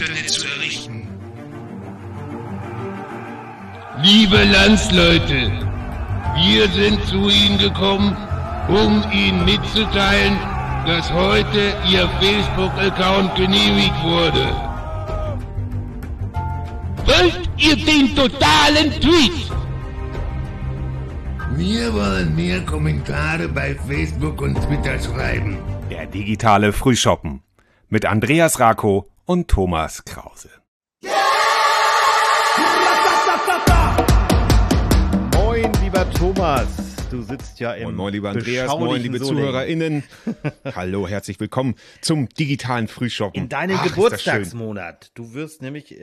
Internet zu errichten. Liebe Landsleute, wir sind zu Ihnen gekommen, um Ihnen mitzuteilen, dass heute Ihr Facebook-Account genehmigt wurde. Wollt ihr den totalen Tweet? Wir wollen mehr Kommentare bei Facebook und Twitter schreiben. Der digitale Frühschoppen mit Andreas Rako und Thomas Krause. Moin, lieber Thomas. Du sitzt ja im Moin, lieber Andreas, moin, liebe ZuhörerInnen. Hallo, herzlich willkommen zum digitalen Frühschoppen. In deinem Geburtstagsmonat. Du wirst nämlich,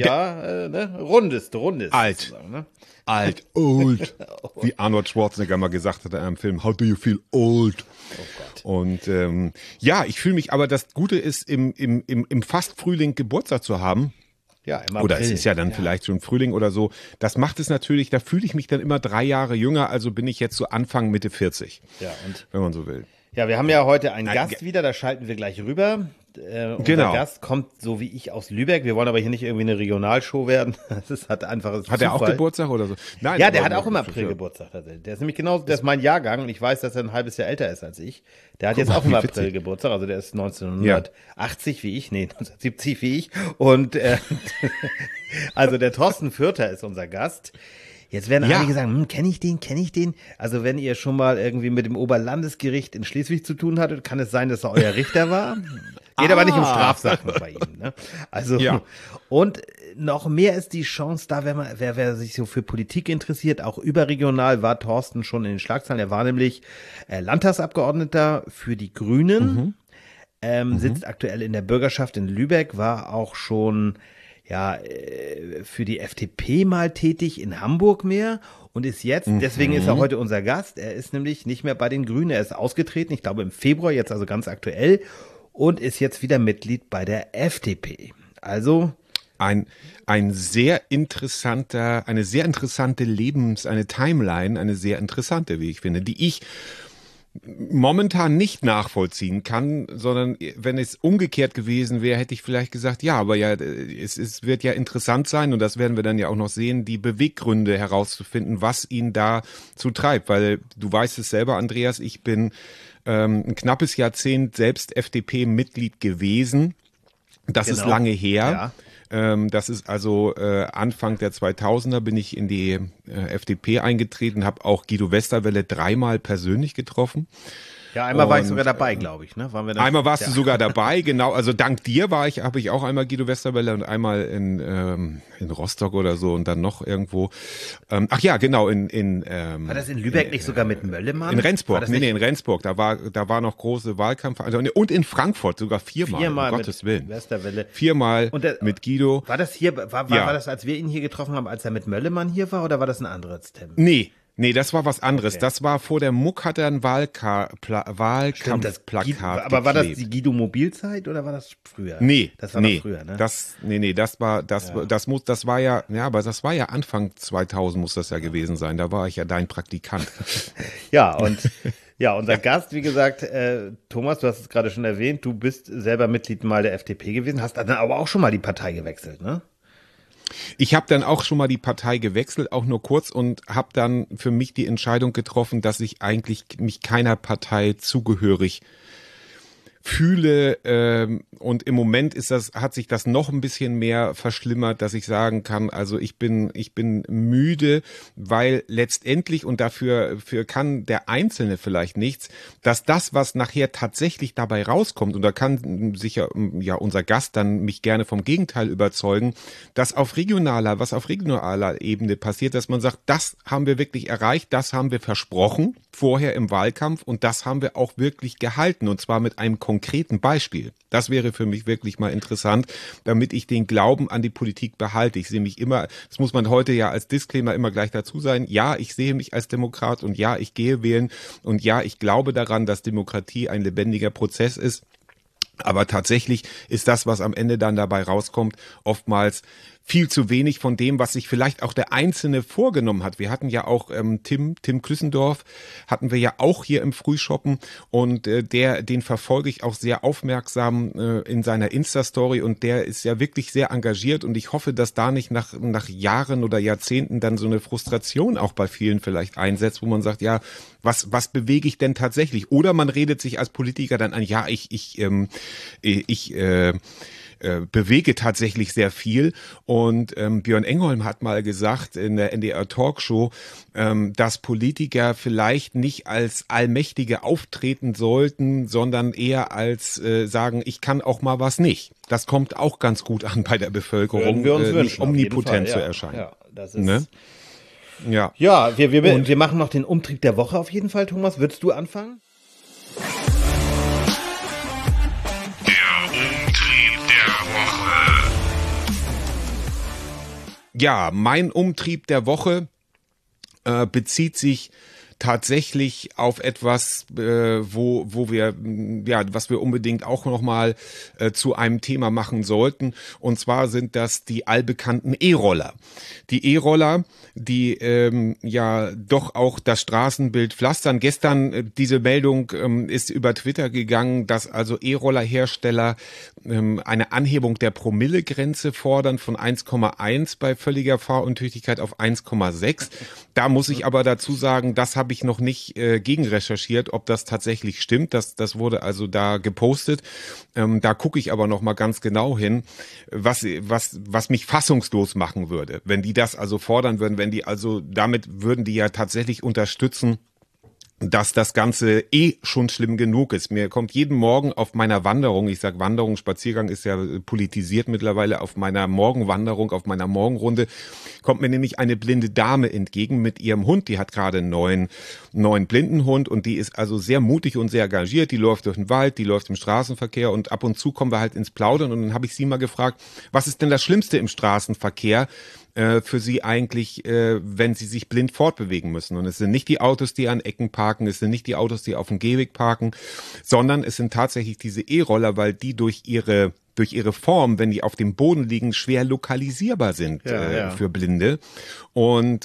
rundest. Alt. Ne? Alt, old. Wie Arnold Schwarzenegger mal gesagt hat in einem Film, how do you feel old? Oh Gott. Und ich fühle mich, aber das Gute ist, im Fast-Frühling Geburtstag zu haben. Ja, im April. Oder es ist ja dann vielleicht schon Frühling oder so. Das macht es natürlich, da fühle ich mich dann immer 3 Jahre jünger, also bin ich jetzt so Anfang, Mitte 40. Ja, und wenn man so will. Ja, wir haben ja heute einen Gast wieder, da schalten wir gleich rüber. Unser Gast kommt, so wie ich, aus Lübeck. Wir wollen aber hier nicht irgendwie eine Regionalshow werden. Das hat einfach Hat er auch Geburtstag oder so? Nein, ja, der hat auch im April Geburtstag tatsächlich. Der ist nämlich genauso, der ist mein Jahrgang und ich weiß, dass er ein halbes Jahr älter ist als ich. Der hat jetzt auch im April Geburtstag, also der ist 1980 wie ich, 1970 wie ich. Und also der Thorsten Fürter ist unser Gast. Jetzt werden einige sagen, kenn ich den? Also wenn ihr schon mal irgendwie mit dem Oberlandesgericht in Schleswig zu tun hattet, kann es sein, dass er euer Richter war? Geht aber nicht um Strafsachen bei ihm. Ne? Also und noch mehr ist die Chance da, wenn man, wer sich so für Politik interessiert, auch überregional war Thorsten schon in den Schlagzeilen. Er war nämlich Landtagsabgeordneter für die Grünen, sitzt aktuell in der Bürgerschaft in Lübeck, war auch schon für die FDP mal tätig in Hamburg mehr und ist jetzt, deswegen ist er heute unser Gast, er ist nämlich nicht mehr bei den Grünen, er ist ausgetreten, ich glaube im Februar, jetzt also ganz aktuell und ist jetzt wieder Mitglied bei der FDP. Also eine sehr interessante Timeline, eine sehr interessante, wie ich finde, die ich momentan nicht nachvollziehen kann, sondern wenn es umgekehrt gewesen wäre, hätte ich vielleicht gesagt, ja, aber ja, es wird ja interessant sein und das werden wir dann ja auch noch sehen, die Beweggründe herauszufinden, was ihn dazu treibt, weil du weißt es selber, Andreas, ich bin ein knappes Jahrzehnt selbst FDP-Mitglied gewesen. Das ist lange her. Ja. Das ist also Anfang der 2000er bin ich in die FDP eingetreten, habe auch Guido Westerwelle 3-mal persönlich getroffen. Ja, einmal war ich sogar dabei, glaube ich. Ne? Waren wir einmal warst du sogar dabei, genau. Also dank dir habe ich auch einmal Guido Westerwelle und einmal in Rostock oder so und dann noch irgendwo. Ach ja, genau. War das in Lübeck nicht sogar mit Möllemann? In Rendsburg, in Rendsburg. Da war noch große Wahlkampfveranstaltung. Und in Frankfurt sogar 4-mal, um Gottes Willen. Westerwelle. 4-mal mit Guido. War das hier, war das, als wir ihn hier getroffen haben, als er mit Möllemann hier war, oder war das ein anderes Termin? Nee, das war was anderes. Okay. Das war vor der Muck, hat er ein Wahlkampfplakat aber war das die Guido-Mobilzeit oder war das früher? Das war früher, ne? Das war ja, aber das war ja Anfang 2000 muss das ja gewesen sein. Da war ich ja dein Praktikant. Unser Gast, wie gesagt, Thomas, du hast es gerade schon erwähnt, du bist selber Mitglied mal der FDP gewesen, hast dann aber auch schon mal die Partei gewechselt, ne? Ich habe dann auch schon mal die Partei gewechselt, auch nur kurz und habe dann für mich die Entscheidung getroffen, dass ich eigentlich mich keiner Partei zugehörig fühle und im Moment hat sich das noch ein bisschen mehr verschlimmert, dass ich sagen kann, also ich bin müde, weil letztendlich und dafür kann der Einzelne vielleicht nichts, dass das, was nachher tatsächlich dabei rauskommt und da kann sicher unser Gast dann mich gerne vom Gegenteil überzeugen, dass was auf regionaler Ebene passiert, dass man sagt, das haben wir wirklich erreicht, das haben wir versprochen vorher im Wahlkampf und das haben wir auch wirklich gehalten und zwar mit einem konkreten Beispiel. Das wäre für mich wirklich mal interessant, damit ich den Glauben an die Politik behalte. Ich sehe mich immer, das muss man heute ja als Disclaimer immer gleich dazu sein, ja, ich sehe mich als Demokrat und ja, ich gehe wählen und ja, ich glaube daran, dass Demokratie ein lebendiger Prozess ist. Aber tatsächlich ist das, was am Ende dann dabei rauskommt, oftmals viel zu wenig von dem, was sich vielleicht auch der Einzelne vorgenommen hat. Wir hatten ja auch Tim Klüssendorf, hatten wir ja auch hier im Frühschoppen und den verfolge ich auch sehr aufmerksam in seiner Insta-Story und der ist ja wirklich sehr engagiert und ich hoffe, dass da nicht nach Jahren oder Jahrzehnten dann so eine Frustration auch bei vielen vielleicht einsetzt, wo man sagt, ja, was bewege ich denn tatsächlich? Oder man redet sich als Politiker dann an, ja, ich bewege tatsächlich sehr viel und Björn Engholm hat mal gesagt in der NDR Talkshow, dass Politiker vielleicht nicht als Allmächtige auftreten sollten, sondern eher als sagen, ich kann auch mal was nicht. Das kommt auch ganz gut an bei der Bevölkerung, wir uns wünschen, nicht omnipotent Fall, zu ja. erscheinen. Ja, das ist ne? Ja, wir machen noch den Umtrieb der Woche auf jeden Fall, Thomas. Würdest du anfangen? Ja, mein Umtrieb der Woche bezieht sich tatsächlich auf etwas, wo wir, ja, was wir unbedingt auch nochmal zu einem Thema machen sollten. Und zwar sind das die allbekannten E-Roller. Die E-Roller, die ja doch auch das Straßenbild pflastern. Gestern diese Meldung ist über Twitter gegangen, dass also E-Roller-Hersteller eine Anhebung der Promillegrenze fordern von 1,1 bei völliger Fahruntüchtigkeit auf 1,6. Da muss ich aber dazu sagen, das habe ich noch nicht gegenrecherchiert, ob das tatsächlich stimmt. Das wurde also da gepostet. Da gucke ich aber noch mal ganz genau hin, was mich fassungslos machen würde, wenn die das also fordern würden, wenn die also damit würden die ja tatsächlich unterstützen, dass das Ganze schon schlimm genug ist. Mir kommt jeden Morgen auf meiner Wanderung, ich sag Wanderung, Spaziergang ist ja politisiert mittlerweile, auf meiner Morgenwanderung, auf meiner Morgenrunde, kommt mir nämlich eine blinde Dame entgegen mit ihrem Hund. Die hat gerade einen neuen Blindenhund und die ist also sehr mutig und sehr engagiert. Die läuft durch den Wald, die läuft im Straßenverkehr und ab und zu kommen wir halt ins Plaudern und dann habe ich sie mal gefragt, was ist denn das Schlimmste im Straßenverkehr für sie eigentlich, wenn sie sich blind fortbewegen müssen. Und es sind nicht die Autos, die an Ecken parken, es sind nicht die Autos, die auf dem Gehweg parken, sondern es sind tatsächlich diese E-Roller, weil die durch ihre Form, wenn die auf dem Boden liegen, schwer lokalisierbar sind für Blinde. Und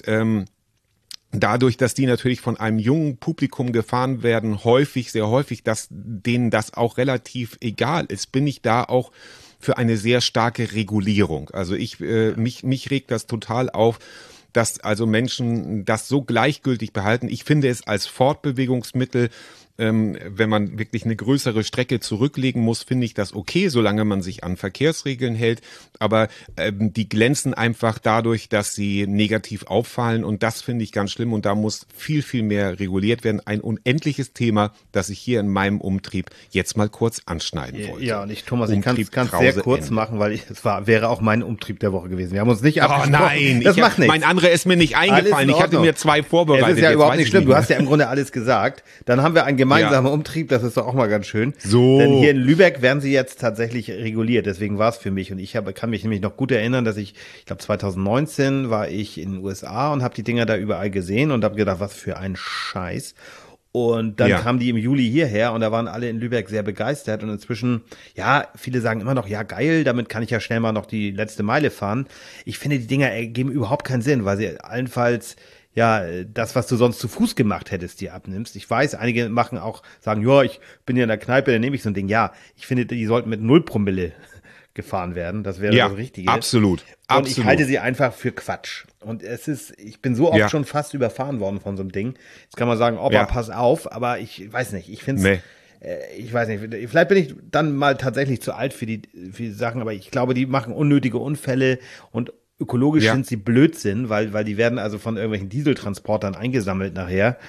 dadurch, dass die natürlich von einem jungen Publikum gefahren werden, sehr häufig, dass denen das auch relativ egal ist, bin ich da auch für eine sehr starke Regulierung. Also mich regt das total auf, dass also Menschen das so gleichgültig behalten. Ich finde es als Fortbewegungsmittel, wenn man wirklich eine größere Strecke zurücklegen muss, finde ich das okay, solange man sich an Verkehrsregeln hält. Aber die glänzen einfach dadurch, dass sie negativ auffallen und das finde ich ganz schlimm und da muss viel, viel mehr reguliert werden. Ein unendliches Thema, das ich hier in meinem Umtrieb jetzt mal kurz anschneiden wollte. Ja, und ich kann es sehr kurz machen, weil wäre auch mein Umtrieb der Woche gewesen. Wir haben uns nicht abgesprochen. Oh nein, mein anderer ist mir nicht eingefallen. Ich hatte mir 2 vorbereitet. Das ist ja überhaupt nicht schlimm. Du hast ja im Grunde alles gesagt. Dann haben wir einen gemeinsamer Umtrieb, das ist doch auch mal ganz schön. So. Denn hier in Lübeck werden sie jetzt tatsächlich reguliert, deswegen war es für mich. Und ich kann mich nämlich noch gut erinnern, dass ich glaube 2019 war ich in den USA und habe die Dinger da überall gesehen und habe gedacht, was für ein Scheiß. Und dann kamen die im Juli hierher und da waren alle in Lübeck sehr begeistert. Und inzwischen, ja, viele sagen immer noch, ja geil, damit kann ich ja schnell mal noch die letzte Meile fahren. Ich finde, die Dinger ergeben überhaupt keinen Sinn, weil sie allenfalls das, was du sonst zu Fuß gemacht hättest, dir abnimmst. Ich weiß, einige sagen, ja, ich bin ja in der Kneipe, dann nehme ich so ein Ding. Ja, ich finde, die sollten mit 0 Promille gefahren werden. Das wäre das Richtige. Absolut. Und ich halte sie einfach für Quatsch. Und ich bin so oft schon fast überfahren worden von so einem Ding. Jetzt kann man sagen, pass auf, aber ich weiß nicht. Ich finde ich weiß nicht, vielleicht bin ich dann mal tatsächlich zu alt für die Sachen, aber ich glaube, die machen unnötige Unfälle und ökologisch sind sie Blödsinn, weil die werden also von irgendwelchen Dieseltransportern eingesammelt nachher.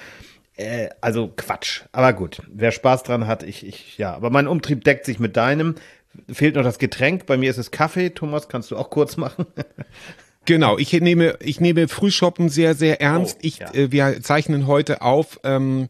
Also Quatsch. Aber gut, wer Spaß dran hat, aber mein Umtrieb deckt sich mit deinem. Fehlt noch das Getränk. Bei mir ist es Kaffee. Thomas, kannst du auch kurz machen? Genau, ich nehme Frühschoppen sehr, sehr ernst. Wir zeichnen heute auf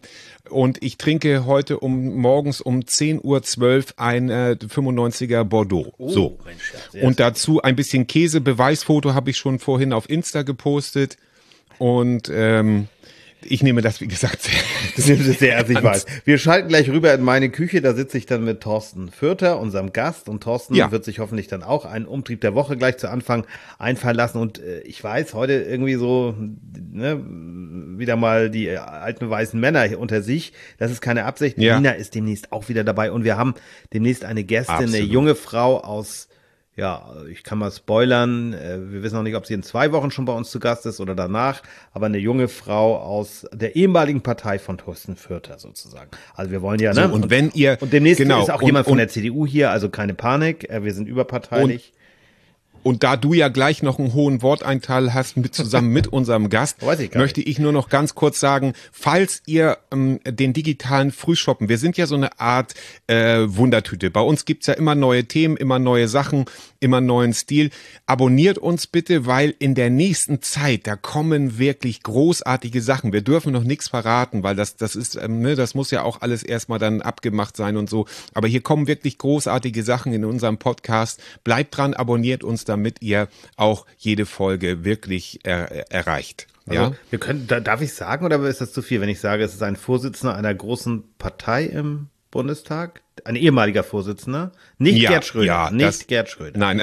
und ich trinke heute morgens um 10:12 Uhr ein 95er Bordeaux. Mensch, und dazu ein bisschen Käse. Beweisfoto habe ich schon vorhin auf Insta gepostet. Und Ich nehme das, wie gesagt, sehr ernst, ich weiß. Wir schalten gleich rüber in meine Küche, da sitze ich dann mit Thorsten Fürter, unserem Gast, und Thorsten wird sich hoffentlich dann auch einen Umtrieb der Woche gleich zu Anfang einfallen lassen, und ich weiß, heute irgendwie so, ne, wieder mal die alten weißen Männer hier unter sich, das ist keine Absicht. Ja. Nina ist demnächst auch wieder dabei, und wir haben demnächst eine Gästin, eine junge Frau aus, ja, ich kann mal spoilern, wir wissen noch nicht, ob sie in 2 Wochen schon bei uns zu Gast ist oder danach, aber eine junge Frau aus der ehemaligen Partei von Thorsten Fürter sozusagen. Also wir wollen ja, ne? So, und wenn ihr, und demnächst ist auch jemand von der CDU hier, also keine Panik, wir sind überparteilich. Und da du ja gleich noch einen hohen Worteinteil hast, zusammen mit unserem Gast, möchte ich nur noch ganz kurz sagen, falls ihr den digitalen Frühshoppen, wir sind ja so eine Art Wundertüte. Bei uns gibt's ja immer neue Themen, immer neue Sachen, immer neuen Stil. Abonniert uns bitte, weil in der nächsten Zeit, da kommen wirklich großartige Sachen. Wir dürfen noch nichts verraten, weil das ist, das muss ja auch alles erstmal dann abgemacht sein und so. Aber hier kommen wirklich großartige Sachen in unserem Podcast. Bleibt dran, abonniert uns, damit ihr auch jede Folge wirklich erreicht. Ja? Also wir können, darf ich sagen, oder ist das zu viel, wenn ich sage, es ist ein Vorsitzender einer großen Partei im Bundestag? Ein ehemaliger Vorsitzender? Nicht Gerd Schröder. Ja, nicht Gerd Schröder. Nein.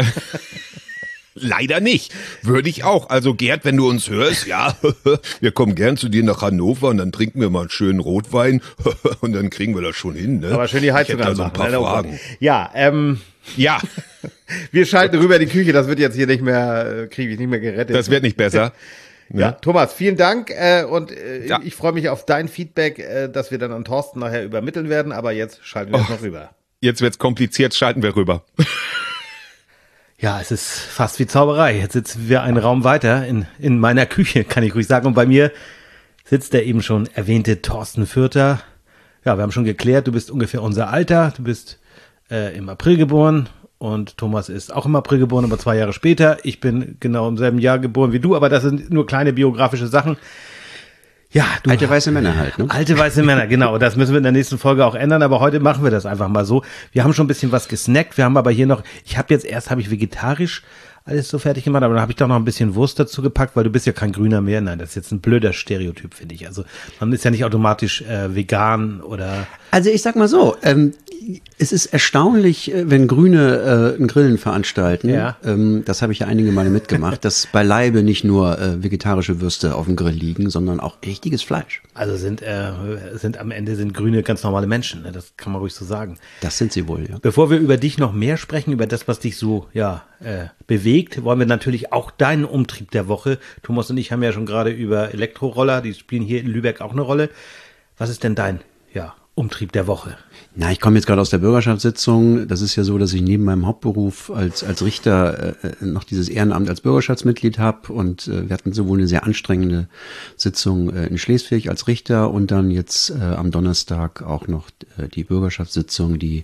Leider nicht. Würde ich auch. Also Gerd, wenn du uns hörst, ja, wir kommen gern zu dir nach Hannover und dann trinken wir mal einen schönen Rotwein und dann kriegen wir das schon hin. Ne? Aber schön die Heizung anmachen. Also ein paar Fragen. Ja, ja. Wir schalten rüber in die Küche, das wird jetzt hier nicht mehr, kriege ich nicht mehr gerettet. Das wird nicht besser. Ja, Thomas, vielen Dank und ich freue mich auf dein Feedback, das wir dann an Thorsten nachher übermitteln werden, aber jetzt schalten wir noch rüber. Jetzt wird's kompliziert, schalten wir rüber. Ja, es ist fast wie Zauberei. Jetzt sitzen wir einen Raum weiter in meiner Küche, kann ich ruhig sagen, und bei mir sitzt der eben schon erwähnte Thorsten Fürter. Ja, wir haben schon geklärt, du bist ungefähr unser Alter, du bist im April geboren. Und Thomas ist auch im April geboren, aber 2 Jahre später. Ich bin genau im selben Jahr geboren wie du, aber das sind nur kleine biografische Sachen. Ja, alte weiße Männer halt, ne? Alte weiße Männer, genau. Das müssen wir in der nächsten Folge auch ändern, aber heute machen wir das einfach mal so. Wir haben schon ein bisschen was gesnackt, wir haben aber hier noch, habe ich vegetarisch alles so fertig gemacht, aber dann habe ich doch noch ein bisschen Wurst dazu gepackt, weil du bist ja kein Grüner mehr. Nein, das ist jetzt ein blöder Stereotyp, finde ich. Also man ist ja nicht automatisch vegan oder... Also ich sag mal so, es ist erstaunlich, wenn Grüne ein Grillen veranstalten, das habe ich ja einige Male mitgemacht, dass beileibe nicht nur vegetarische Würste auf dem Grill liegen, sondern auch richtiges Fleisch. Also sind am Ende Grüne ganz normale Menschen, ne? Das kann man ruhig so sagen. Das sind sie wohl, ja. Bevor wir über dich noch mehr sprechen, über das, was dich so bewegt, wollen wir natürlich auch deinen Umtrieb der Woche. Thomas und ich haben ja schon gerade über Elektroroller, die spielen hier in Lübeck auch eine Rolle. Was ist denn dein Umtrieb der Woche? Na, ich komme jetzt gerade aus der Bürgerschaftssitzung. Das ist ja so, dass ich neben meinem Hauptberuf als Richter noch dieses Ehrenamt als Bürgerschaftsmitglied habe. Und wir hatten sowohl eine sehr anstrengende Sitzung in Schleswig als Richter und dann jetzt am Donnerstag auch noch die Bürgerschaftssitzung, die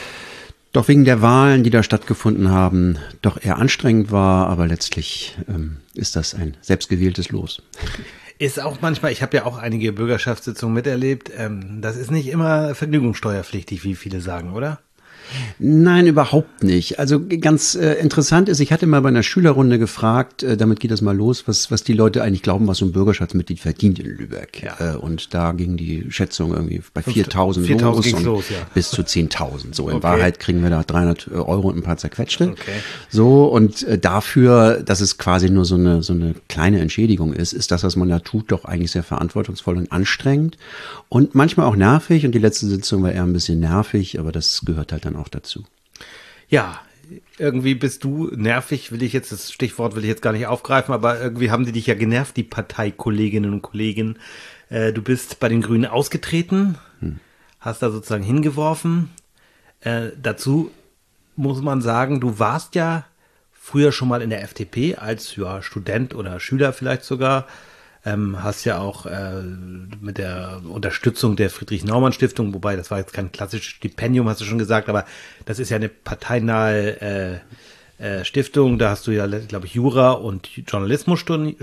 doch wegen der Wahlen, die da stattgefunden haben, doch eher anstrengend war. Aber letztlich ist das ein selbstgewähltes Los. Ist auch manchmal, ich habe ja auch einige Bürgerschaftssitzungen miterlebt, das ist nicht immer vergnügungssteuerpflichtig, wie viele sagen, oder? Nein, überhaupt nicht. Also ganz interessant ist, ich hatte mal bei einer Schülerrunde gefragt, damit geht das mal los, was die Leute eigentlich glauben, was so ein Bürgerschaftsmitglied verdient in Lübeck. Ja. Und da ging die Schätzung irgendwie bei 4.000 los, bis zu 10.000. So, in Wahrheit kriegen wir da 300 Euro und ein paar zerquetschte. Okay. So, und dafür, dass es quasi nur so eine kleine Entschädigung ist das, was man da tut, doch eigentlich sehr verantwortungsvoll und anstrengend und manchmal auch nervig. Und die letzte Sitzung war eher ein bisschen nervig, aber das gehört halt dann auch dazu. Ja, irgendwie bist du nervig, das Stichwort will ich jetzt gar nicht aufgreifen, aber irgendwie haben die dich ja genervt, die Parteikolleginnen und Kollegen. Du bist bei den Grünen ausgetreten, hast da sozusagen hingeworfen. Dazu muss man sagen, du warst ja früher schon mal in der FDP als Student oder Schüler vielleicht sogar. Hast ja auch mit der Unterstützung der Friedrich-Naumann-Stiftung, wobei das war jetzt kein klassisches Stipendium, hast du schon gesagt, aber das ist ja eine parteinahe Stiftung. Da hast du ja, glaube ich, Jura und Journalismus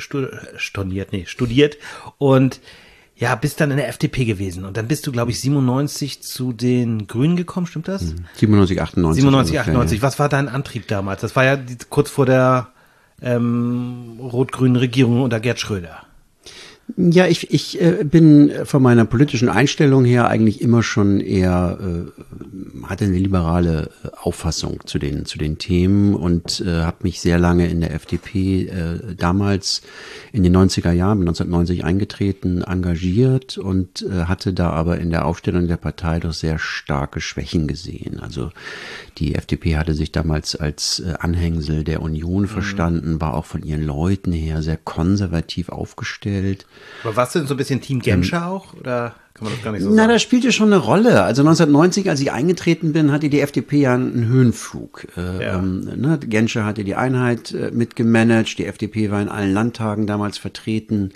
studiert und ja, bist dann in der FDP gewesen. Und dann bist du, glaube ich, 97 zu den Grünen gekommen, stimmt das? 97, 98. 97, 98. Was war dein Antrieb damals? Das war ja kurz vor der rot-grünen Regierung unter Gerd Schröder. Ja, ich bin von meiner politischen Einstellung her eigentlich immer schon eher, hatte eine liberale Auffassung zu den Themen und habe mich sehr lange in der FDP damals in den 90er Jahren, 1990 eingetreten, engagiert und hatte da aber in der Aufstellung der Partei doch sehr starke Schwächen gesehen. Also die FDP hatte sich damals als Anhängsel der Union verstanden, war auch von ihren Leuten her sehr konservativ aufgestellt. Aber warst du denn so ein bisschen Team Genscher auch? Oder kann man das gar nicht so sagen? Na, das spielte schon eine Rolle. Also 1990, als ich eingetreten bin, hatte die FDP ja einen Höhenflug. Genscher hatte die Einheit mitgemanagt, die FDP war in allen Landtagen damals vertreten.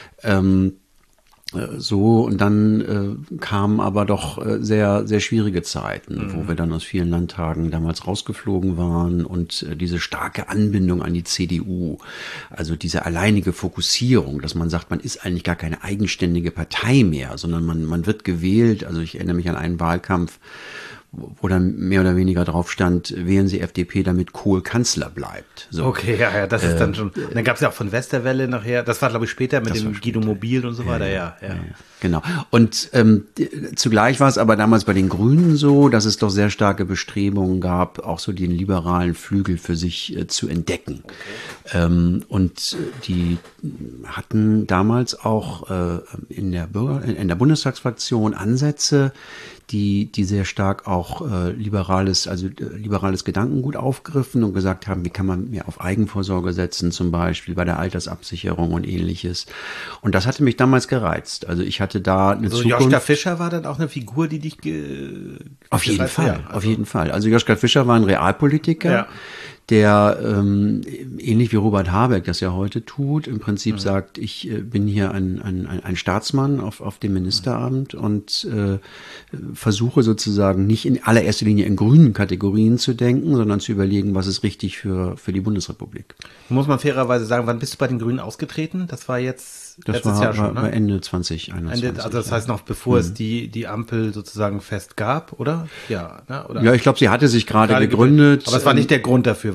Und dann kamen aber doch sehr, sehr schwierige Zeiten, wo wir dann aus vielen Landtagen damals rausgeflogen waren und diese starke Anbindung an die CDU, also diese alleinige Fokussierung, dass man sagt, man ist eigentlich gar keine eigenständige Partei mehr, sondern man wird gewählt. Also ich erinnere mich an einen Wahlkampf, wo dann mehr oder weniger drauf stand, wählen Sie FDP, damit Kohl Kanzler bleibt. So. Okay, ja, das ist dann schon. Dann gab es ja auch von Westerwelle nachher, das war glaube ich später mit dem Guido Mobil und so weiter, ja. Genau. Und zugleich war es aber damals bei den Grünen so, dass es doch sehr starke Bestrebungen gab, auch so den liberalen Flügel für sich zu entdecken. Okay. Und die hatten damals auch in der Bundestagsfraktion Ansätze, die sehr stark auch liberales Gedankengut aufgriffen und gesagt haben, wie kann man mehr auf Eigenvorsorge setzen, zum Beispiel bei der Altersabsicherung und ähnliches. Und das hatte mich damals gereizt. Also ich hatte da eine Zukunft. Joschka Fischer war dann auch eine Figur, die dich auf jeden Fall. Also Joschka Fischer war ein Realpolitiker, der ähnlich wie Robert Habeck das ja heute tut, im Prinzip sagt, ich bin hier ein Staatsmann auf dem Ministeramt und versuche sozusagen nicht in allererster Linie in grünen Kategorien zu denken, sondern zu überlegen, was ist richtig für die Bundesrepublik. Muss man fairerweise sagen, wann bist du bei den Grünen ausgetreten? Das war jetzt letztes Jahr schon, ne? War Ende 2021. Also das heißt noch, bevor es die Ampel sozusagen fest gab, oder? Ja, ne? Oder? Ja, ich glaube, sie hatte sich gerade gegründet. Aber es war nicht der Grund dafür.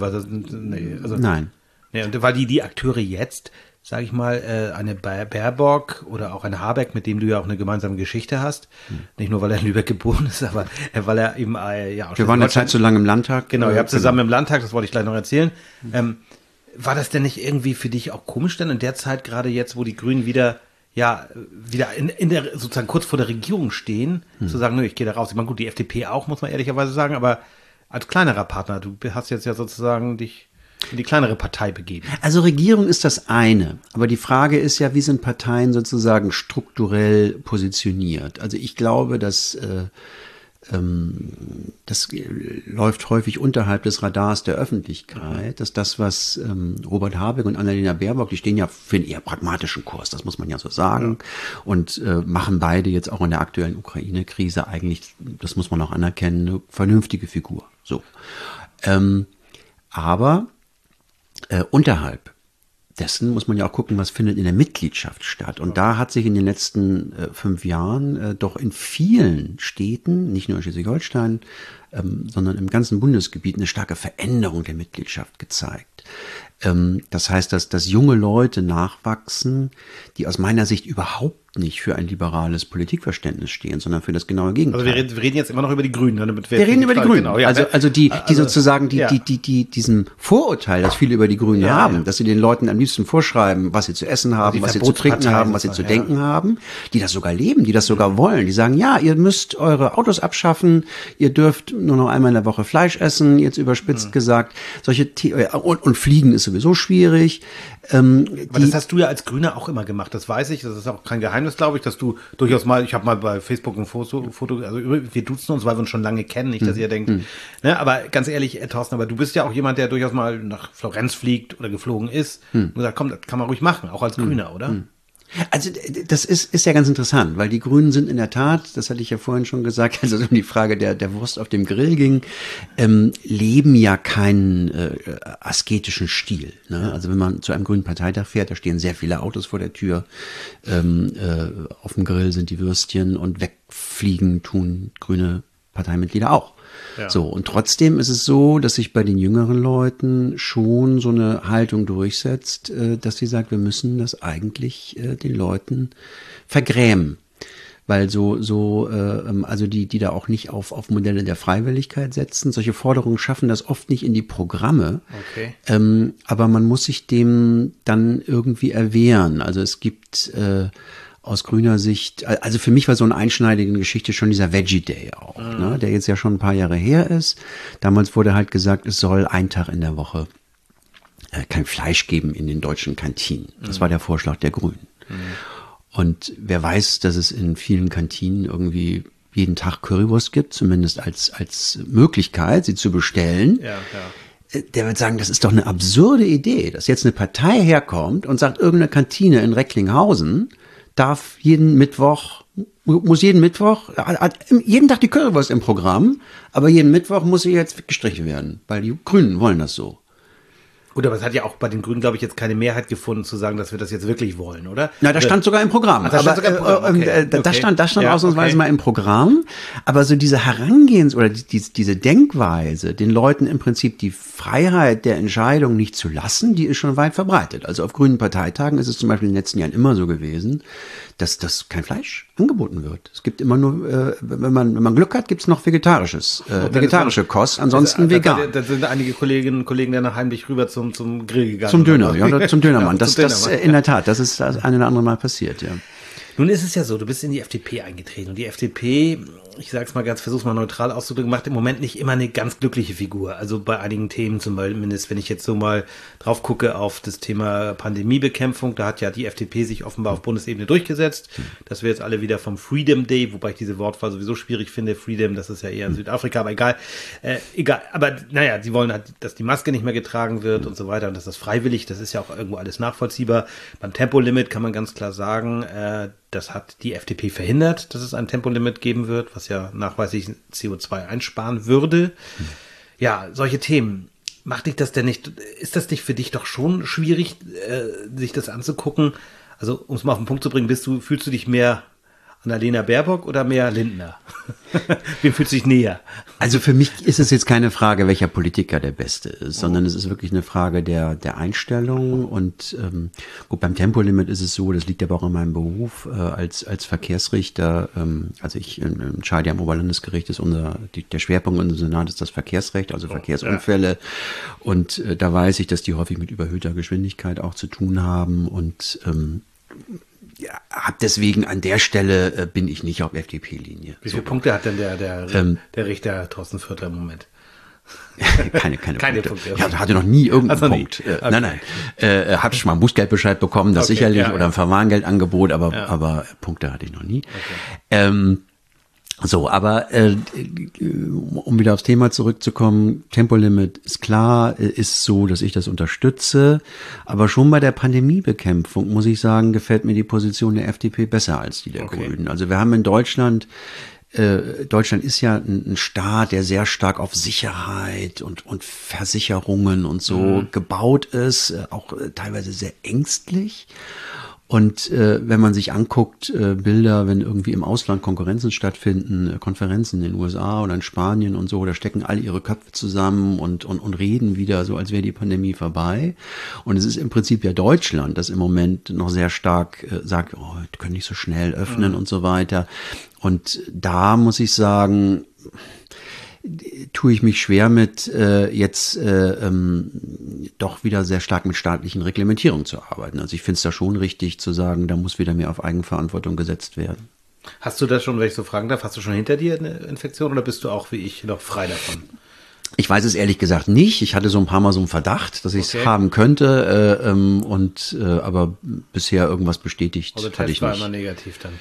Nein. Nee, und weil die Akteure jetzt, sage ich mal, eine Baerbock oder auch eine Habeck, mit dem du ja auch eine gemeinsame Geschichte hast, nicht nur, weil er in Lübeck geboren ist, aber weil er eben auch wir waren eine Zeit so lange im Landtag. Genau, ihr habt zusammen im Landtag, das wollte ich gleich noch erzählen. War das denn nicht irgendwie für dich auch komisch denn in der Zeit, gerade jetzt, wo die Grünen wieder in der, sozusagen kurz vor der Regierung stehen, zu sagen, nö, ich gehe da raus. Ich meine, gut, die FDP auch, muss man ehrlicherweise sagen, aber als kleinerer Partner, du hast jetzt ja sozusagen dich in die kleinere Partei begeben. Also Regierung ist das eine, aber die Frage ist ja, wie sind Parteien sozusagen strukturell positioniert? Also ich glaube, dass das läuft häufig unterhalb des Radars der Öffentlichkeit, dass das, was Robert Habeck und Annalena Baerbock, die stehen ja für einen eher pragmatischen Kurs, das muss man ja so sagen, und machen beide jetzt auch in der aktuellen Ukraine-Krise eigentlich, das muss man auch anerkennen, eine vernünftige Figur. So, aber unterhalb dessen muss man ja auch gucken, was findet in der Mitgliedschaft statt. Und da hat sich in den letzten 5 Jahren doch in vielen Städten, nicht nur in Schleswig-Holstein, sondern im ganzen Bundesgebiet eine starke Veränderung der Mitgliedschaft gezeigt. Das heißt, dass junge Leute nachwachsen, die aus meiner Sicht überhaupt nicht für ein liberales Politikverständnis stehen, sondern für das genaue Gegenteil. Also wir reden jetzt immer noch über die Grünen. Wir reden über die Grünen. Genau, ja. Also die sozusagen diesem Vorurteil, das viele über die Grünen haben, dass sie den Leuten am liebsten vorschreiben, was sie zu essen haben, was sie zu trinken haben, was sie zu denken haben, die das sogar leben, die das sogar wollen. Die sagen, ja, ihr müsst eure Autos abschaffen, ihr dürft nur noch einmal in der Woche Fleisch essen, jetzt überspitzt gesagt. Und Fliegen ist sowieso schwierig. Aber das hast du ja als Grüner auch immer gemacht, das weiß ich, das ist auch kein Geheimnis, glaube ich, dass du durchaus mal, ich habe mal bei Facebook ein Foto, also wir duzen uns, weil wir uns schon lange kennen, nicht, dass ihr denkt, ne, aber ganz ehrlich, Thorsten, aber du bist ja auch jemand, der durchaus mal nach Florenz fliegt oder geflogen ist und sagt, komm, das kann man ruhig machen, auch als Grüner, oder? Also das ist ja ganz interessant, weil die Grünen sind in der Tat, das hatte ich ja vorhin schon gesagt, als es um die Frage der Wurst auf dem Grill ging, leben ja keinen asketischen Stil. Ne? Also wenn man zu einem grünen Parteitag fährt, da stehen sehr viele Autos vor der Tür, auf dem Grill sind die Würstchen und wegfliegen tun grüne Parteimitglieder auch. Ja. So, und trotzdem ist es so, dass sich bei den jüngeren Leuten schon so eine Haltung durchsetzt, dass sie sagt, wir müssen das eigentlich den Leuten vergrämen. Weil also die da auch nicht auf Modelle der Freiwilligkeit setzen, solche Forderungen schaffen das oft nicht in die Programme. Okay. Aber man muss sich dem dann irgendwie erwehren. Also es gibt aus grüner Sicht, also für mich war so eine einschneidende Geschichte schon dieser Veggie Day auch, ne, der jetzt ja schon ein paar Jahre her ist. Damals wurde halt gesagt, es soll einen Tag in der Woche kein Fleisch geben in den deutschen Kantinen. Das war der Vorschlag der Grünen. Und wer weiß, dass es in vielen Kantinen irgendwie jeden Tag Currywurst gibt, zumindest als Möglichkeit, sie zu bestellen. Ja. Der wird sagen, das ist doch eine absurde Idee, dass jetzt eine Partei herkommt und sagt, irgendeine Kantine in Recklinghausen muss jeden Mittwoch, jeden Tag die Currywurst im Programm, aber jeden Mittwoch muss sie jetzt gestrichen werden, weil die Grünen wollen das so. Gut, aber es hat ja auch bei den Grünen, glaube ich, jetzt keine Mehrheit gefunden, zu sagen, dass wir das jetzt wirklich wollen, oder? Na, das stand sogar im Programm. Das stand ausnahmsweise mal im Programm. Aber so diese oder diese Denkweise, den Leuten im Prinzip die Freiheit der Entscheidung nicht zu lassen, die ist schon weit verbreitet. Also auf grünen Parteitagen ist es zum Beispiel in den letzten Jahren immer so gewesen, dass das kein Fleisch angeboten wird. Es gibt immer nur, wenn man Glück hat, gibt's noch vegetarische Kost, ansonsten vegan. Da sind einige Kolleginnen und Kollegen dann heimlich rüber zum Grill gegangen. Zum Döner, ja, zum Dönermann. Das in der Tat, das ist das eine oder andere Mal passiert, ja. Nun ist es ja so, du bist in die FDP eingetreten und die FDP, ich sag's mal versuch's mal neutral auszudrücken, macht im Moment nicht immer eine ganz glückliche Figur. Also bei einigen Themen zumindest, wenn ich jetzt so mal drauf gucke auf das Thema Pandemiebekämpfung, da hat ja die FDP sich offenbar auf Bundesebene durchgesetzt, dass wir jetzt alle wieder vom Freedom Day, wobei ich diese Wortwahl sowieso schwierig finde, Freedom, das ist ja eher in Südafrika, aber egal, aber naja, sie wollen halt, dass die Maske nicht mehr getragen wird und so weiter und dass das freiwillig, das ist ja auch irgendwo alles nachvollziehbar. Beim Tempolimit kann man ganz klar sagen, das hat die FDP verhindert, dass es ein Tempolimit geben wird, was ja nachweislich CO2 einsparen würde. Ja, solche Themen. Macht dich das denn nicht, ist das nicht für dich doch schon schwierig, sich das anzugucken? Also, um es mal auf den Punkt zu bringen, fühlst du dich mehr Annalena Baerbock oder mehr Lindner? Wem fühlst du dich näher? Also für mich ist es jetzt keine Frage, welcher Politiker der Beste ist, sondern es ist wirklich eine Frage der Einstellung. Und gut, beim Tempolimit ist es so, das liegt aber auch in meinem Beruf als Verkehrsrichter. Also ich entscheide ja am Oberlandesgericht, ist der Schwerpunkt unseres Senat ist das Verkehrsrecht, also Verkehrsunfälle. Ja. Und da weiß ich, dass die häufig mit überhöhter Geschwindigkeit auch zu tun haben und deswegen an der Stelle bin ich nicht auf FDP-Linie. Wie viele Punkte hat denn der Richter Thorsten Vierter im Moment? Keine Punkte. Ja, hatte noch nie irgendeinen Punkt. Okay. Nein. Hatte schon mal einen Bußgeldbescheid bekommen, das sicherlich, oder ein Verwarngeldangebot, aber Punkte hatte ich noch nie. Okay. Aber um wieder aufs Thema zurückzukommen, Tempolimit ist klar, ist so, dass ich das unterstütze, aber schon bei der Pandemiebekämpfung, muss ich sagen, gefällt mir die Position der FDP besser als die der Grünen. Also wir haben in Deutschland ist ja ein Staat, der sehr stark auf Sicherheit und Versicherungen und so gebaut ist, auch teilweise sehr ängstlich. Und wenn man sich anguckt, Bilder, wenn irgendwie im Ausland Konferenzen stattfinden, Konferenzen in den USA oder in Spanien und so, da stecken alle ihre Köpfe zusammen und reden wieder so, als wäre die Pandemie vorbei. Und es ist im Prinzip ja Deutschland, das im Moment noch sehr stark sagt, wir können nicht so schnell öffnen und so weiter. Und da muss ich sagen, tue ich mich schwer mit, jetzt doch wieder sehr stark mit staatlichen Reglementierungen zu arbeiten. Also ich finde es da schon richtig zu sagen, da muss wieder mehr auf Eigenverantwortung gesetzt werden. Hast du das schon, wenn ich so fragen darf, hast du schon hinter dir eine Infektion oder bist du auch wie ich noch frei davon? Ich weiß es ehrlich gesagt nicht. Ich hatte so ein paar Mal so einen Verdacht, dass ich es haben könnte, aber bisher irgendwas bestätigt also hatte ich nicht. War immer negativ dann.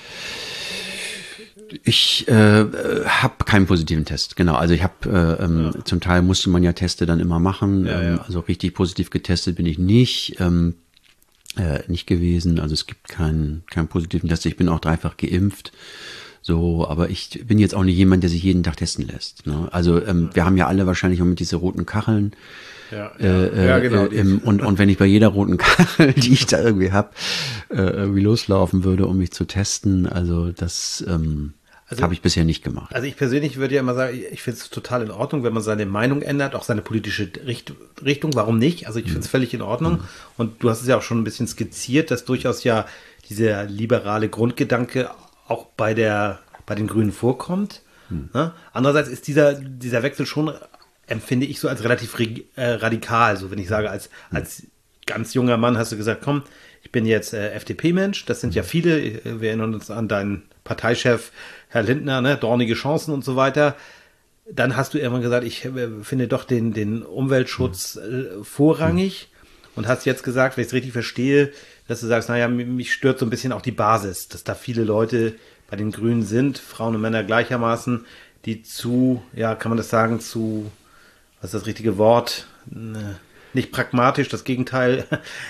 Ich habe keinen positiven Test, genau. Also ich habe zum Teil musste man ja Teste dann immer machen. Also richtig positiv getestet bin ich nicht gewesen. Also es gibt keinen positiven Test. Ich bin auch 3-fach geimpft. So, aber ich bin jetzt auch nicht jemand, der sich jeden Tag testen lässt. Ne? Also wir haben ja alle wahrscheinlich auch mit diese roten Kacheln. Genau. Und wenn ich bei jeder roten Kachel, die ich da irgendwie habe, irgendwie loslaufen würde, um mich zu testen, also das Habe ich bisher nicht gemacht. Also ich persönlich würde ja immer sagen, ich finde es total in Ordnung, wenn man seine Meinung ändert, auch seine politische Richtung. Warum nicht? Also ich finde es völlig in Ordnung. Und du hast es ja auch schon ein bisschen skizziert, dass durchaus ja dieser liberale Grundgedanke auch bei den Grünen vorkommt. Ne? Andererseits ist dieser Wechsel schon, empfinde ich so als relativ radikal. So wenn ich sage, als ganz junger Mann hast du gesagt, komm, ich bin jetzt FDP-Mensch. Das sind ja viele. Wir erinnern uns an deinen Parteichef, Herr Lindner, ne, dornige Chancen und so weiter. Dann hast du irgendwann gesagt, ich finde doch den Umweltschutz vorrangig und hast jetzt gesagt, wenn ich es richtig verstehe, dass du sagst, naja, mich stört so ein bisschen auch die Basis, dass da viele Leute bei den Grünen sind, Frauen und Männer gleichermaßen, die kann man das sagen, was ist das richtige Wort? Nicht pragmatisch, das Gegenteil.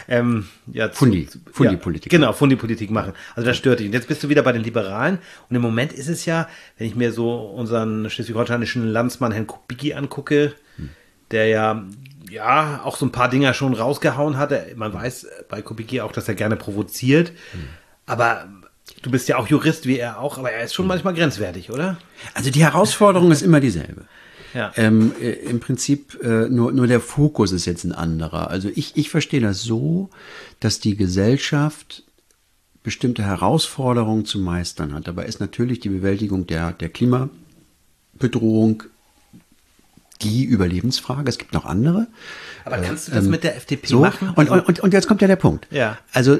Fundi-Politik. Genau, Fundi-Politik machen. Also das stört dich. Und jetzt bist du wieder bei den Liberalen. Und im Moment ist es ja, wenn ich mir so unseren schleswig-holsteinischen Landsmann Herrn Kubicki angucke, der ja auch so ein paar Dinger schon rausgehauen hat. Man weiß bei Kubicki auch, dass er gerne provoziert. Aber du bist ja auch Jurist, wie er auch, aber er ist schon manchmal grenzwertig, oder? Also die Herausforderung ist immer dieselbe. Ja. Im Prinzip nur der Fokus ist jetzt ein anderer. Also ich verstehe das so, dass die Gesellschaft bestimmte Herausforderungen zu meistern hat. Dabei ist natürlich die Bewältigung der Klimabedrohung die Überlebensfrage. Es gibt noch andere. Aber kannst du das mit der FDP machen? Und jetzt kommt ja der Punkt. Ja. Also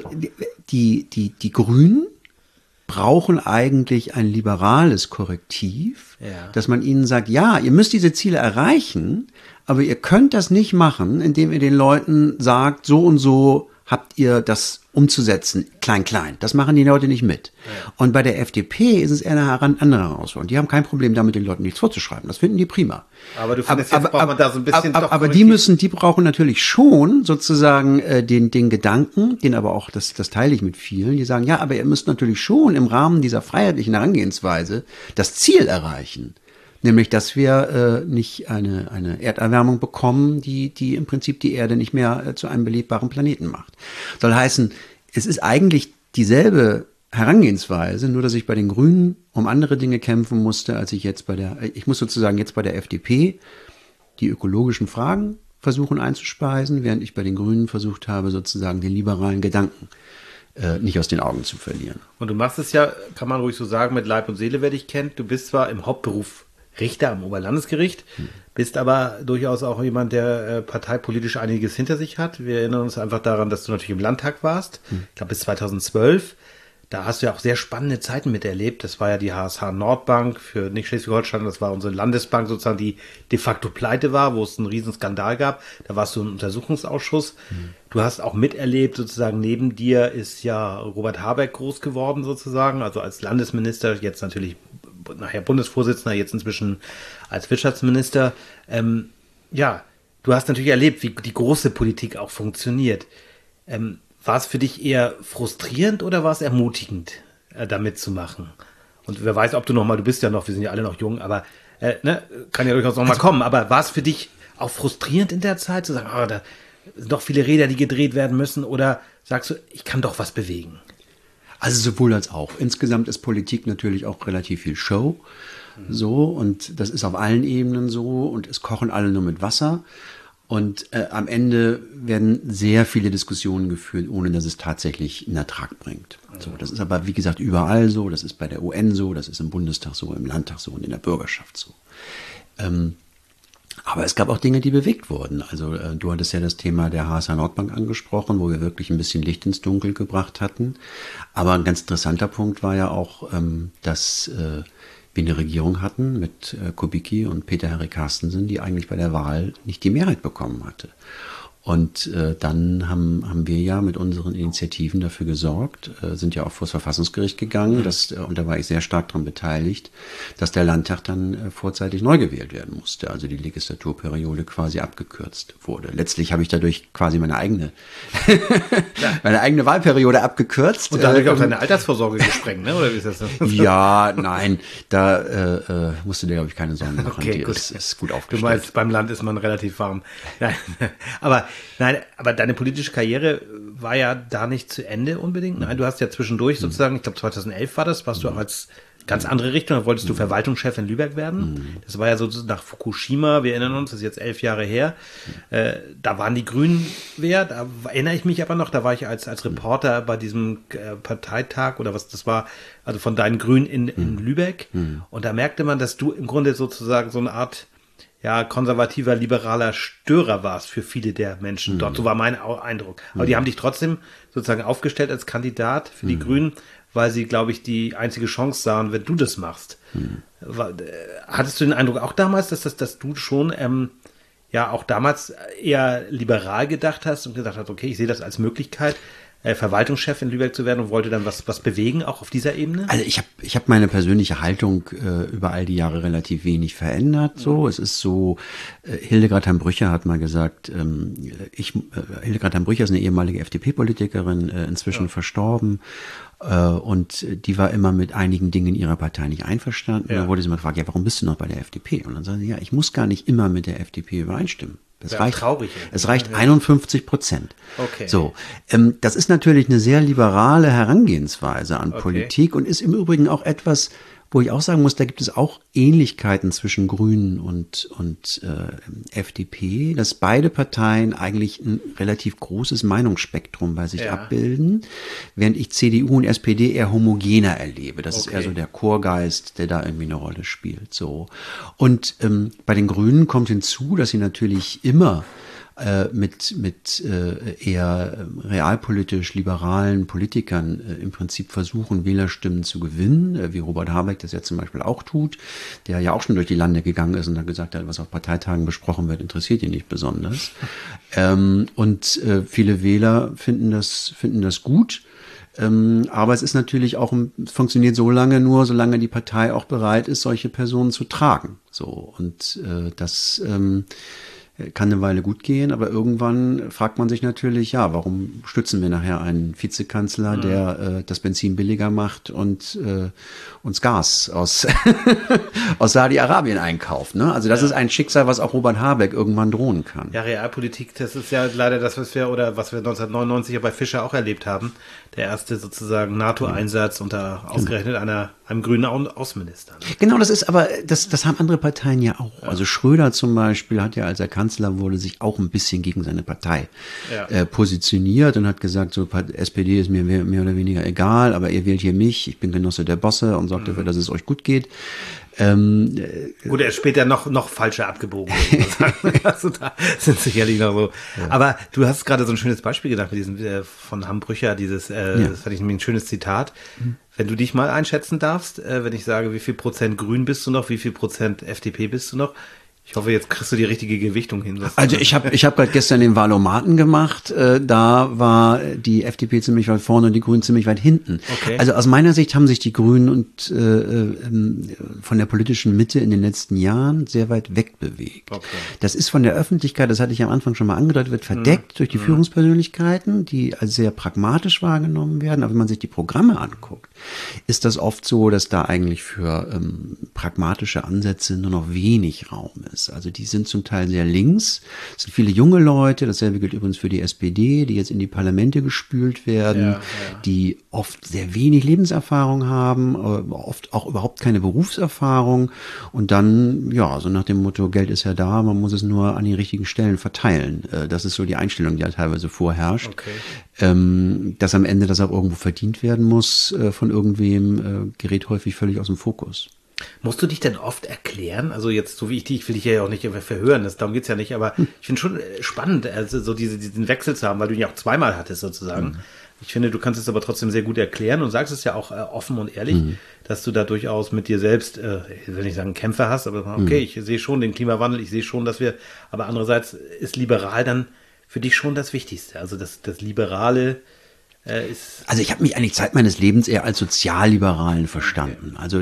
die Grünen brauchen eigentlich ein liberales Korrektiv, dass man ihnen sagt, ja, ihr müsst diese Ziele erreichen, aber ihr könnt das nicht machen, indem ihr den Leuten sagt, so und so habt ihr das umzusetzen, klein, klein. Das machen die Leute nicht mit. Ja. Und bei der FDP ist es eher eine andere Herausforderung. Die haben kein Problem damit, den Leuten nichts vorzuschreiben. Das finden die prima. Aber du findest, jetzt braucht man da so ein bisschen doch aber die brauchen natürlich schon sozusagen den Gedanken, den aber auch, das teile ich mit vielen, die sagen, ja, aber ihr müsst natürlich schon im Rahmen dieser freiheitlichen Herangehensweise das Ziel erreichen. Nämlich, dass wir nicht eine Erderwärmung bekommen, die im Prinzip die Erde nicht mehr zu einem belebbaren Planeten macht. Soll heißen, es ist eigentlich dieselbe Herangehensweise, nur dass ich bei den Grünen um andere Dinge kämpfen musste, als ich muss sozusagen jetzt bei der FDP die ökologischen Fragen versuchen einzuspeisen, während ich bei den Grünen versucht habe, sozusagen den liberalen Gedanken nicht aus den Augen zu verlieren. Und du machst es ja, kann man ruhig so sagen, mit Leib und Seele, wer dich kennt. Du bist zwar im Hauptberuf Richter am Oberlandesgericht, bist aber durchaus auch jemand, der parteipolitisch einiges hinter sich hat. Wir erinnern uns einfach daran, dass du natürlich im Landtag warst, ich glaube bis 2012. Da hast du ja auch sehr spannende Zeiten miterlebt. Das war ja die HSH Nordbank für nicht Schleswig-Holstein, das war unsere Landesbank sozusagen, die de facto pleite war, wo es einen riesen Skandal gab. Da warst du im Untersuchungsausschuss. Du hast auch miterlebt, sozusagen neben dir ist ja Robert Habeck groß geworden sozusagen, also als Landesminister, jetzt natürlich nachher Bundesvorsitzender, jetzt inzwischen als Wirtschaftsminister. Du hast natürlich erlebt, wie die große Politik auch funktioniert. War es für dich eher frustrierend oder war es ermutigend, da mitzumachen? Und wer weiß, ob du bist ja noch, wir sind ja alle noch jung, aber kann ja durchaus noch mal kommen. Aber war es für dich auch frustrierend in der Zeit, zu sagen, da sind doch viele Räder, die gedreht werden müssen? Oder sagst du, ich kann doch was bewegen? Also sowohl als auch. Insgesamt ist Politik natürlich auch relativ viel Show. So, und das ist auf allen Ebenen so. Und es kochen alle nur mit Wasser. Und am Ende werden sehr viele Diskussionen geführt, ohne dass es tatsächlich einen Ertrag bringt. So, das ist aber, wie gesagt, überall so. Das ist bei der UN so, das ist im Bundestag so, im Landtag so und in der Bürgerschaft so. Aber es gab auch Dinge, die bewegt wurden. Also du hattest ja das Thema der HSH Nordbank angesprochen, wo wir wirklich ein bisschen Licht ins Dunkel gebracht hatten. Aber ein ganz interessanter Punkt war ja auch, dass wir eine Regierung hatten mit Kubicki und Peter-Harry Carstensen, die eigentlich bei der Wahl nicht die Mehrheit bekommen hatte. Und dann haben wir ja mit unseren Initiativen dafür gesorgt, sind ja auch vor das Verfassungsgericht gegangen, und da war ich sehr stark daran beteiligt, dass der Landtag dann vorzeitig neu gewählt werden musste, also die Legislaturperiode quasi abgekürzt wurde. Letztlich habe ich dadurch quasi meine eigene Wahlperiode abgekürzt. Und dadurch auch deine Altersvorsorge gesprengt, ne? Oder wie ist das so? Ja, nein, da musst du dir, glaube ich, keine Sorgen machen. Okay, gut. Ist gut aufgestellt. Du meinst, beim Land ist man relativ warm. Nein, aber deine politische Karriere war ja da nicht zu Ende unbedingt. Nein, du hast ja zwischendurch sozusagen, ich glaube 2011 war das, warst du auch als ganz andere Richtung. Da wolltest du Verwaltungschef in Lübeck werden. Das war ja so nach Fukushima, wir erinnern uns, das ist jetzt 11 Jahre her. Da waren die Grünen wer, da erinnere ich mich aber noch, da war ich als Reporter bei diesem Parteitag oder was das war, also von deinen Grünen in Lübeck. Und da merkte man, dass du im Grunde sozusagen so eine Art konservativer, liberaler Störer warst für viele der Menschen dort. So war mein Eindruck. Aber die haben dich trotzdem sozusagen aufgestellt als Kandidat für die Grünen, weil sie, glaube ich, die einzige Chance sahen, wenn du das machst. Hattest du den Eindruck auch damals, dass du schon auch damals eher liberal gedacht hast und gesagt hast, okay, ich sehe das als Möglichkeit, Verwaltungschef in Lübeck zu werden und wollte dann was bewegen, auch auf dieser Ebene? Also ich hab meine persönliche Haltung über all die Jahre relativ wenig verändert. So, es ist so, Hildegard Heim-Brücher hat mal gesagt, Hildegard Heim-Brücher ist eine ehemalige FDP-Politikerin, inzwischen verstorben. Und die war immer mit einigen Dingen ihrer Partei nicht einverstanden. Da wurde sie mal gefragt, warum bist du noch bei der FDP? Und dann sagen sie, ich muss gar nicht immer mit der FDP übereinstimmen. Es reicht 51%. Okay. So, das ist natürlich eine sehr liberale Herangehensweise an Politik und ist im Übrigen auch etwas, wo ich auch sagen muss, da gibt es auch Ähnlichkeiten zwischen Grünen und FDP, dass beide Parteien eigentlich ein relativ großes Meinungsspektrum bei sich abbilden, während ich CDU und SPD eher homogener erlebe. Das ist eher so der Chorgeist, der da irgendwie eine Rolle spielt. So. Und bei den Grünen kommt hinzu, dass sie natürlich immer mit eher realpolitisch liberalen Politikern im Prinzip versuchen, Wählerstimmen zu gewinnen, wie Robert Habeck das ja zum Beispiel auch tut, der ja auch schon durch die Lande gegangen ist und dann gesagt hat, was auf Parteitagen besprochen wird, interessiert ihn nicht besonders. Und viele Wähler finden das gut. Aber es ist natürlich auch, funktioniert solange die Partei auch bereit ist, solche Personen zu tragen. So, und das kann eine Weile gut gehen, aber irgendwann fragt man sich natürlich, warum stützen wir nachher einen Vizekanzler, der das Benzin billiger macht und uns Gas aus Saudi-Arabien einkauft. Ne? Also das ist ein Schicksal, was auch Robert Habeck irgendwann drohen kann. Ja, Realpolitik, das ist ja leider das, was wir 1999 bei Fischer auch erlebt haben. Der erste sozusagen NATO-Einsatz unter ausgerechnet einem grünen Außenminister. Ne? Genau, das haben andere Parteien ja auch. Ja. Also Schröder zum Beispiel hat ja, als er Kanzler wurde, sich auch ein bisschen gegen seine Partei positioniert und hat gesagt, so SPD ist mir mehr oder weniger egal, aber ihr wählt hier mich, ich bin Genosse der Bosse und sorgt dafür, dass es euch gut geht. Gut, er ist später noch falscher abgebogen. Also da sind sicherlich noch so. Ja. Aber du hast gerade so ein schönes Beispiel gedacht mit diesem von Hamm-Brücher, das fand ich nämlich ein schönes Zitat. Wenn du dich mal einschätzen darfst, wenn ich sage, wie viel Prozent Grün bist du noch, wie viel Prozent FDP bist du noch? Ich hoffe, jetzt kriegst du die richtige Gewichtung hin. Also ich hab gerade gestern den Wahlomaten gemacht. Da war die FDP ziemlich weit vorne und die Grünen ziemlich weit hinten. Okay. Also aus meiner Sicht haben sich die Grünen und von der politischen Mitte in den letzten Jahren sehr weit wegbewegt. Okay. Das ist von der Öffentlichkeit, das hatte ich am Anfang schon mal angedeutet, wird verdeckt durch die Führungspersönlichkeiten, die als sehr pragmatisch wahrgenommen werden. Aber wenn man sich die Programme anguckt, ist das oft so, dass da eigentlich für pragmatische Ansätze nur noch wenig Raum ist. Also die sind zum Teil sehr links. Es sind viele junge Leute, dasselbe gilt übrigens für die SPD, die jetzt in die Parlamente gespült werden, die oft sehr wenig Lebenserfahrung haben, oft auch überhaupt keine Berufserfahrung und dann, so nach dem Motto, Geld ist ja da, man muss es nur an die richtigen Stellen verteilen. Das ist so die Einstellung, die halt teilweise vorherrscht. Okay. Dass am Ende das auch irgendwo verdient werden muss von irgendwem, gerät häufig völlig aus dem Fokus. Musst du dich denn oft erklären? Also jetzt, so wie ich will dich ja auch nicht verhören, darum geht's ja nicht, aber ich finde schon spannend, also so diesen Wechsel zu haben, weil du ihn ja auch zweimal hattest sozusagen. Ich finde, du kannst es aber trotzdem sehr gut erklären und sagst es ja auch offen und ehrlich, dass du da durchaus mit dir selbst, ich will nicht sagen Kämpfe hast, aber okay, ich sehe schon den Klimawandel, ich sehe schon, aber andererseits ist liberal dann für dich schon das Wichtigste, also das Liberale. Also ich habe mich eigentlich Zeit meines Lebens eher als Sozialliberalen verstanden. Also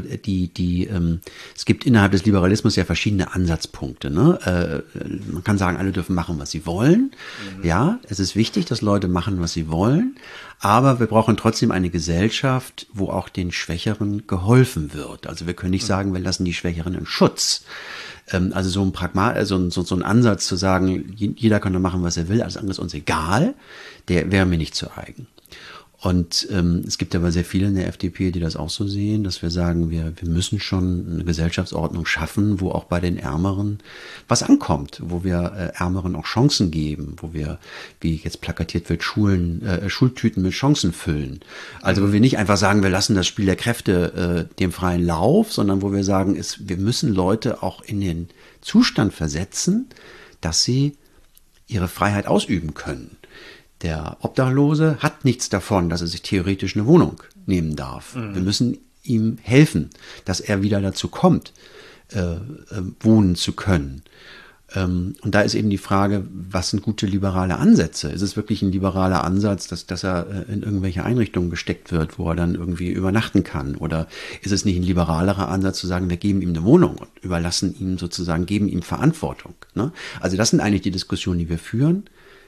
es gibt innerhalb des Liberalismus ja verschiedene Ansatzpunkte. Ne? Man kann sagen, alle dürfen machen, was sie wollen. Ja, es ist wichtig, dass Leute machen, was sie wollen. Aber wir brauchen trotzdem eine Gesellschaft, wo auch den Schwächeren geholfen wird. Also wir können nicht sagen, wir lassen die Schwächeren in Schutz. Also so ein Ansatz zu sagen, jeder kann doch machen, was er will, alles andere ist uns egal, der wäre mir nicht zu eigen. Und es gibt aber sehr viele in der FDP, die das auch so sehen, dass wir sagen, wir müssen schon eine Gesellschaftsordnung schaffen, wo auch bei den Ärmeren was ankommt, wo wir Ärmeren auch Chancen geben, wo wir, wie jetzt plakatiert wird, Schultüten mit Chancen füllen. Also wo wir nicht einfach sagen, wir lassen das Spiel der Kräfte dem freien Lauf, sondern wo wir sagen, wir müssen Leute auch in den Zustand versetzen, dass sie ihre Freiheit ausüben können. Der Obdachlose hat nichts davon, dass er sich theoretisch eine Wohnung nehmen darf. Wir müssen ihm helfen, dass er wieder dazu kommt, wohnen zu können. Und da ist eben die Frage, was sind gute liberale Ansätze? Ist es wirklich ein liberaler Ansatz, dass er in irgendwelche Einrichtungen gesteckt wird, wo er dann irgendwie übernachten kann? Oder ist es nicht ein liberalerer Ansatz zu sagen, wir geben ihm eine Wohnung und überlassen ihm sozusagen, geben ihm Verantwortung? Ne? Also das sind eigentlich die Diskussionen, die wir führen.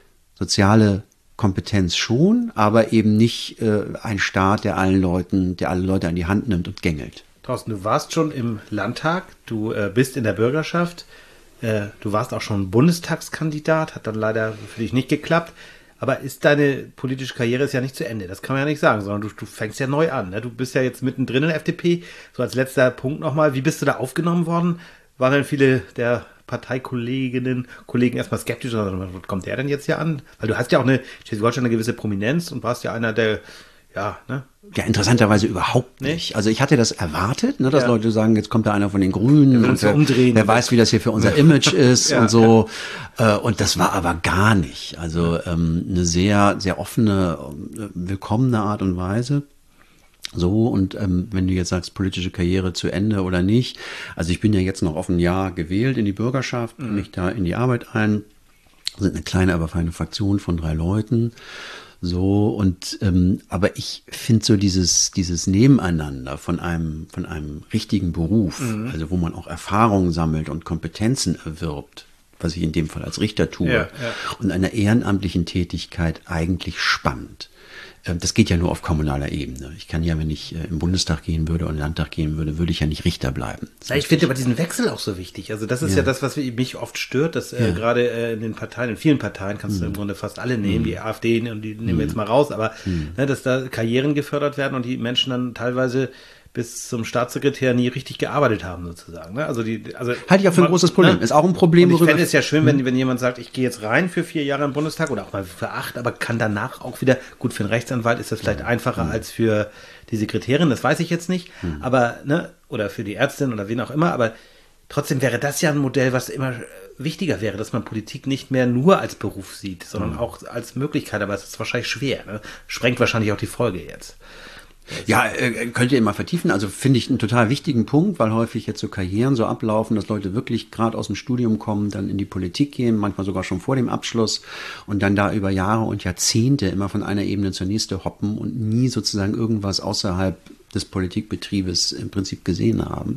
Soziale Kompetenz schon, aber eben nicht ein Staat, der alle Leute an die Hand nimmt und gängelt. Thorsten, du warst schon im Landtag, du bist in der Bürgerschaft, du warst auch schon Bundestagskandidat, hat dann leider für dich nicht geklappt, aber deine politische Karriere ist ja nicht zu Ende, das kann man ja nicht sagen, sondern du fängst ja neu an. Ne? Du bist ja jetzt mittendrin in der FDP, so als letzter Punkt nochmal, wie bist du da aufgenommen worden? Waren dann viele der Parteikolleginnen, Kollegen erstmal skeptisch, also, was kommt der denn jetzt hier an? Weil du hast ja auch in Schleswig-Holstein eine gewisse Prominenz und warst ja einer der, ja, ne? Ja, interessanterweise überhaupt nicht. Also ich hatte das erwartet, ne, dass Leute sagen, jetzt kommt da einer von den Grünen und wer weiß, wie das hier für unser Image ist und so. Und das war aber gar nicht. Also eine sehr, sehr offene, willkommene Art und Weise. So, und wenn du jetzt sagst, politische Karriere zu Ende oder nicht, also ich bin ja jetzt noch auf ein Jahr gewählt in die Bürgerschaft, mich da in die Arbeit ein, sind eine kleine, aber feine Fraktion von 3 Leuten, so, und aber ich finde so dieses Nebeneinander von einem richtigen Beruf, also wo man auch Erfahrungen sammelt und Kompetenzen erwirbt, was ich in dem Fall als Richter tue, und einer ehrenamtlichen Tätigkeit eigentlich spannend. Das geht ja nur auf kommunaler Ebene. Ich kann ja, wenn ich im Bundestag gehen würde und im Landtag gehen würde, würde ich ja nicht Richter bleiben. Ja, ich finde aber diesen Wechsel auch so wichtig. Also das ist ja das, was mich oft stört, dass gerade in den Parteien, in vielen Parteien kannst du im Grunde fast alle nehmen, die AfD und die nehmen wir jetzt mal raus, aber ne, dass da Karrieren gefördert werden und die Menschen dann teilweise bis zum Staatssekretär nie richtig gearbeitet haben, sozusagen. Ne? Also halte ich auch für ein großes Problem. Ist auch ein Problem. Und ich fände es ja schön, wenn jemand sagt, ich gehe jetzt rein für 4 Jahre im Bundestag oder auch mal für 8, aber kann danach auch wieder, gut, für einen Rechtsanwalt ist das vielleicht einfacher als für die Sekretärin, das weiß ich jetzt nicht, aber, ne, oder für die Ärztin oder wen auch immer, aber trotzdem wäre das ja ein Modell, was immer wichtiger wäre, dass man Politik nicht mehr nur als Beruf sieht, sondern auch als Möglichkeit, aber es ist wahrscheinlich schwer, ne? Sprengt wahrscheinlich auch die Folge jetzt. Ja, könnt ihr mal vertiefen. Also finde ich einen total wichtigen Punkt, weil häufig jetzt so Karrieren so ablaufen, dass Leute wirklich gerade aus dem Studium kommen, dann in die Politik gehen, manchmal sogar schon vor dem Abschluss und dann da über Jahre und Jahrzehnte immer von einer Ebene zur nächsten hoppen und nie sozusagen irgendwas außerhalb des Politikbetriebes im Prinzip gesehen haben.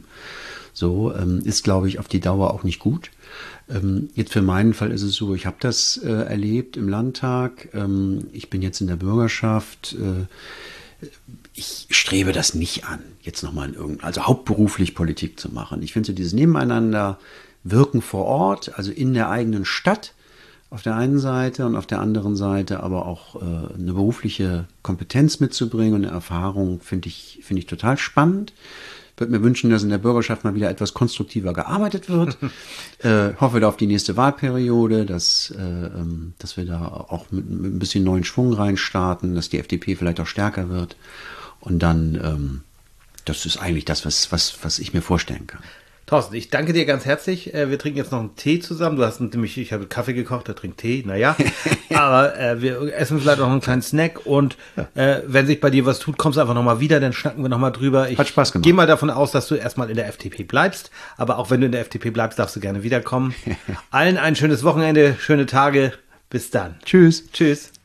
So ist, glaube ich, auf die Dauer auch nicht gut. Jetzt für meinen Fall ist es so, ich habe das erlebt im Landtag. Ich bin jetzt in der Bürgerschaft. Ich strebe das nicht an, jetzt nochmal also hauptberuflich Politik zu machen. Ich finde so dieses Nebeneinander wirken vor Ort, also in der eigenen Stadt auf der einen Seite und auf der anderen Seite aber auch eine berufliche Kompetenz mitzubringen und eine Erfahrung finde ich total spannend. Ich würde mir wünschen, dass in der Bürgerschaft mal wieder etwas konstruktiver gearbeitet wird. Hoffe da auf die nächste Wahlperiode, dass wir da auch mit ein bisschen neuen Schwung reinstarten, dass die FDP vielleicht auch stärker wird. Und dann, das ist eigentlich das, was ich mir vorstellen kann. Thorsten, ich danke dir ganz herzlich. Wir trinken jetzt noch einen Tee zusammen. Du hast nämlich, ich habe Kaffee gekocht, der trinkt Tee, naja. Aber wir essen vielleicht noch einen kleinen Snack und wenn sich bei dir was tut, kommst du einfach nochmal wieder, dann schnacken wir nochmal drüber. Hat Spaß gemacht. Gehe mal davon aus, dass du erstmal in der FDP bleibst. Aber auch wenn du in der FDP bleibst, darfst du gerne wiederkommen. Allen ein schönes Wochenende, schöne Tage. Bis dann. Tschüss. Tschüss.